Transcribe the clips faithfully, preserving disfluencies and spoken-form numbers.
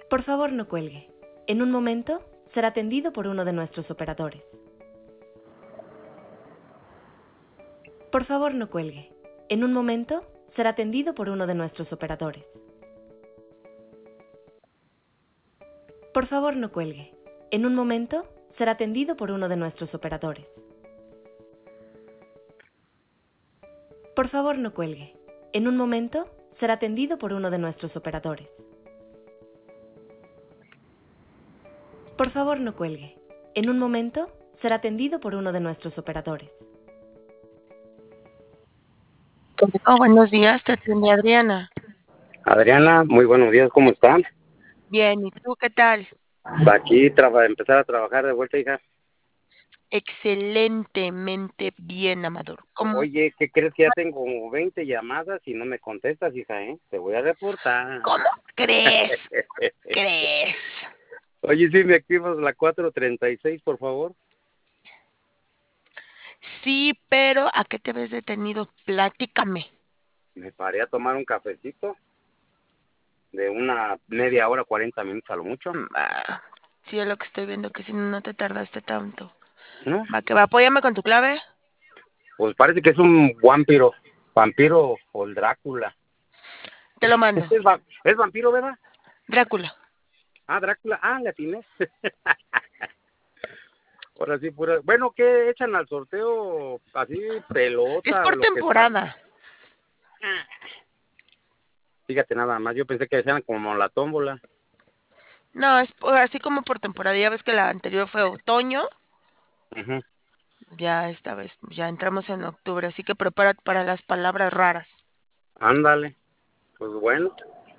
Por favor, no cuelgue. En un momento será atendido por uno de nuestros operadores. Por favor, no cuelgue. En un momento será atendido por uno de nuestros operadores. Por favor, no cuelgue. En un momento será atendido por uno de nuestros operadores. Por favor, no cuelgue. En un momento será atendido por uno de nuestros operadores. Por favor, no cuelgue. En un momento será atendido por uno de nuestros operadores. Oh, buenos días, te atiende Adriana. Adriana, muy buenos días, ¿cómo están? Bien, ¿y tú qué tal? Aquí traba, empezar a trabajar de vuelta, hija. Excelentemente bien, Amador. ¿Cómo, Oye, ¿qué crees que ya tengo como veinte llamadas y no me contestas, hija, eh? Te voy a reportar. ¿Cómo crees? ¿Crees? Oye, sí, me activas la cuatro treinta y seis, por favor. Sí, pero ¿a qué te ves detenido? Platícame. Me paré a tomar un cafecito de una media hora, cuarenta minutos a lo mucho, Ah, sí, es lo que estoy viendo, que si no, no te tardaste tanto. ¿no? Va, que va, apóyame con tu clave. Pues parece que es un vampiro, vampiro o el Drácula. Te lo mando. Es, va- es vampiro, ¿verdad? Drácula. Ah, Drácula, ah, le atiné. Ahora sí, pura. Bueno, ¿qué echan al sorteo? Así, Es pelota o por lo que está. temporada. Fíjate nada más, yo pensé que decían como la tómbola. No, es por- así como por temporada. Ya ves que la anterior fue otoño. Ujú. Ya esta vez, ya entramos en octubre, así que prepárate para las palabras raras. Ándale, pues bueno,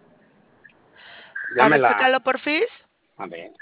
ya A me ver, la. chécalo, porfis. A ver.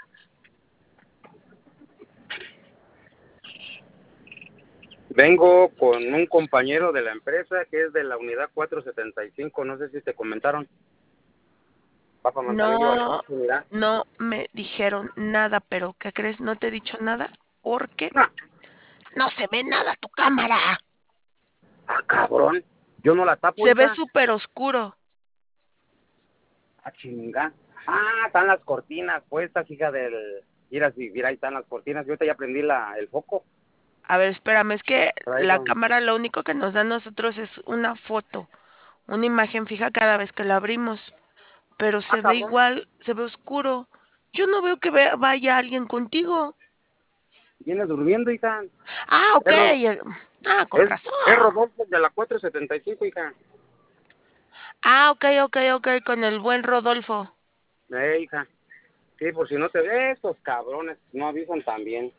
Vengo con un compañero de la empresa que es de la unidad cuatrocientos setenta y cinco, no sé si te comentaron. Papa Manzanillo, No, Veracruz, unidad. no me dijeron nada, pero ¿qué crees? No te he dicho nada porque Ah, no se ve nada tu cámara. ah, cabrón, yo no la tapo, Se ve hija. súper oscuro. Ah, chinga. Ah, están las cortinas puestas, hija del. Mira, si mira, ahí están las cortinas. Yo ahorita ya prendí la, el foco. A ver, espérame, es que la Traigo. cámara lo único que nos da a nosotros es una foto, una imagen fija cada vez que la abrimos, pero Ah, se ve cabrón. igual, se ve oscuro. Yo no veo que ve- vaya alguien contigo. Vienes durmiendo, hija. Ah, ok. Es, Ro- eh, Ah, con es, razón. es Rodolfo de la cuatrocientos setenta y cinco, hija. Ah, ok, ok, ok, con el buen Rodolfo. Eh, hija. Sí, por si no te ves, estos cabrones no avisan tan bien.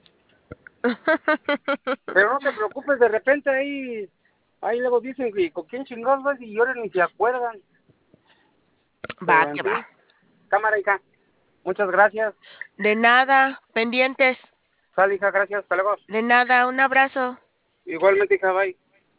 Pero no te preocupes, de repente ahí, ahí luego dicen que con quién chingados vas y ahora ni se acuerdan. Va, Pero en que va. fin, cámara, hija. Muchas gracias. De nada, pendientes. Sal, hija, gracias. Hasta luego. De nada, un abrazo. Igualmente, hija, bye.